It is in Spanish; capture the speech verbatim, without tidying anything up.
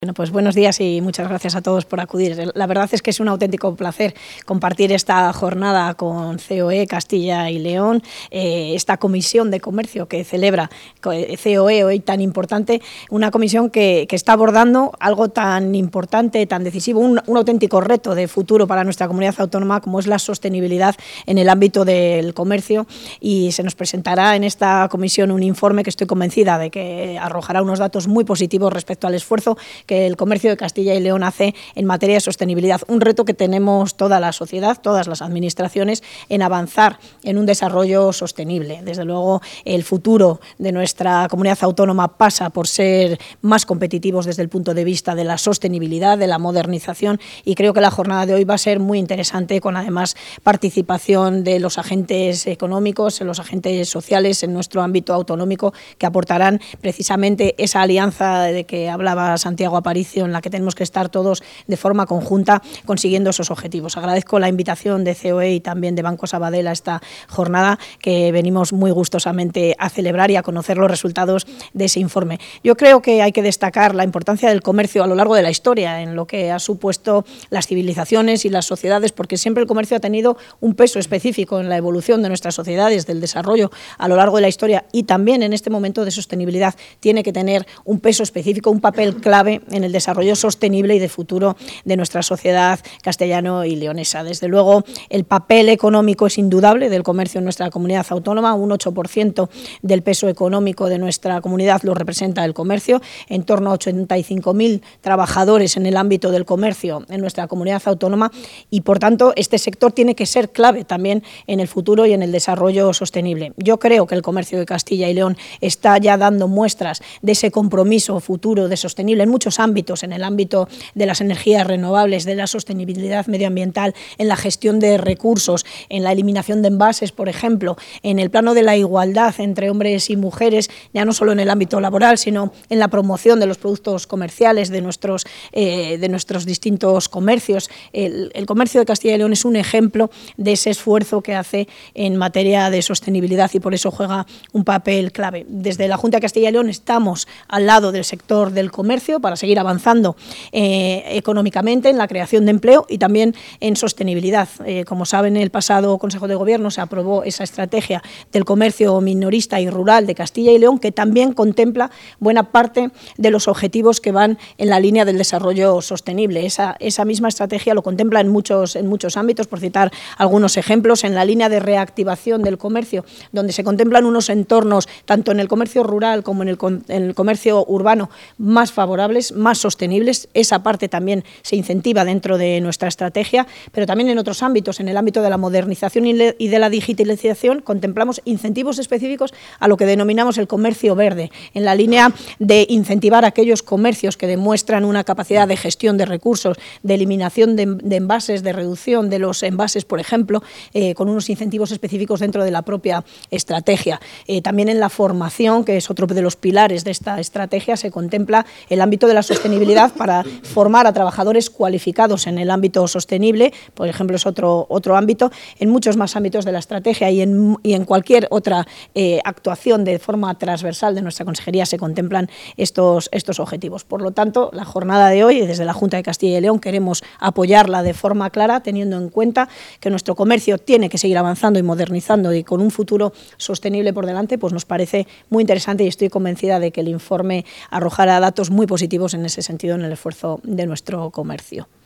Bueno, pues buenos días y muchas gracias a todos por acudir. La verdad es que es un auténtico placer compartir esta jornada con C O E Castilla y León, eh, esta comisión de comercio que celebra C O E hoy tan importante, una comisión que, que está abordando algo tan importante, tan decisivo, un, un auténtico reto de futuro para nuestra comunidad autónoma como es la sostenibilidad en el ámbito del comercio, y se nos presentará en esta comisión un informe que estoy convencida de que arrojará unos datos muy positivos respecto al esfuerzo que el comercio de Castilla y León hace en materia de sostenibilidad, un reto que tenemos toda la sociedad, todas las administraciones, en avanzar en un desarrollo sostenible. Desde luego, el futuro de nuestra comunidad autónoma pasa por ser más competitivos desde el punto de vista de la sostenibilidad, de la modernización, y creo que la jornada de hoy va a ser muy interesante, con además participación de los agentes económicos, los agentes sociales en nuestro ámbito autonómico, que aportarán precisamente esa alianza de que hablaba Santiago Aparicio, en la que tenemos que estar todos de forma conjunta consiguiendo esos objetivos. Agradezco la invitación de C O E y también de Banco Sabadell a esta jornada, que venimos muy gustosamente a celebrar y a conocer los resultados de ese informe. Yo creo que hay que destacar la importancia del comercio a lo largo de la historia, en lo que ha supuesto las civilizaciones y las sociedades, porque siempre el comercio ha tenido un peso específico en la evolución de nuestras sociedades, del desarrollo a lo largo de la historia, y también en este momento de sostenibilidad tiene que tener un peso específico, un papel clave en el desarrollo sostenible y de futuro de nuestra sociedad castellano y leonesa. Desde luego, el papel económico es indudable del comercio en nuestra comunidad autónoma. Un ocho por ciento del peso económico de nuestra comunidad lo representa el comercio, en torno a ochenta y cinco mil trabajadores en el ámbito del comercio en nuestra comunidad autónoma, y por tanto este sector tiene que ser clave también en el futuro y en el desarrollo sostenible. Yo creo que el comercio de Castilla y León está ya dando muestras de ese compromiso futuro de sostenible en muchos ámbitos, en el ámbito de las energías renovables, de la sostenibilidad medioambiental, en la gestión de recursos, en la eliminación de envases, por ejemplo, en el plano de la igualdad entre hombres y mujeres, ya no solo en el ámbito laboral, sino en la promoción de los productos comerciales de nuestros, eh, de nuestros distintos comercios. El, el comercio de Castilla y León es un ejemplo de ese esfuerzo que hace en materia de sostenibilidad, y por eso juega un papel clave. Desde la Junta de Castilla y León estamos al lado del sector del comercio para seguir avanzando eh, económicamente en la creación de empleo y también en sostenibilidad. Eh, como saben, en el pasado Consejo de Gobierno se aprobó esa estrategia del comercio minorista y rural de Castilla y León, que también contempla buena parte de los objetivos que van en la línea del desarrollo sostenible. Esa, esa misma estrategia lo contempla en muchos, en muchos ámbitos, por citar algunos ejemplos, en la línea de reactivación del comercio, donde se contemplan unos entornos, tanto en el comercio rural como en el, en el comercio urbano, más favorables, más sostenibles. Esa parte también se incentiva dentro de nuestra estrategia, pero también en otros ámbitos, en el ámbito de la modernización y de la digitalización, contemplamos incentivos específicos a lo que denominamos el comercio verde, en la línea de incentivar aquellos comercios que demuestran una capacidad de gestión de recursos, de eliminación de, de envases, de reducción de los envases, por ejemplo, eh, con unos incentivos específicos dentro de la propia estrategia. Eh, también en la formación, que es otro de los pilares de esta estrategia, se contempla el ámbito de la sostenibilidad para formar a trabajadores cualificados en el ámbito sostenible, por ejemplo, es otro, otro ámbito, en muchos más ámbitos de la estrategia y en, y en cualquier otra eh, actuación de forma transversal de nuestra consejería se contemplan estos, estos objetivos. Por lo tanto, la jornada de hoy, desde la Junta de Castilla y León, queremos apoyarla de forma clara, teniendo en cuenta que nuestro comercio tiene que seguir avanzando y modernizando, y con un futuro sostenible por delante, pues nos parece muy interesante, y estoy convencida de que el informe arrojará datos muy positivos en ese sentido en el esfuerzo de nuestro comercio.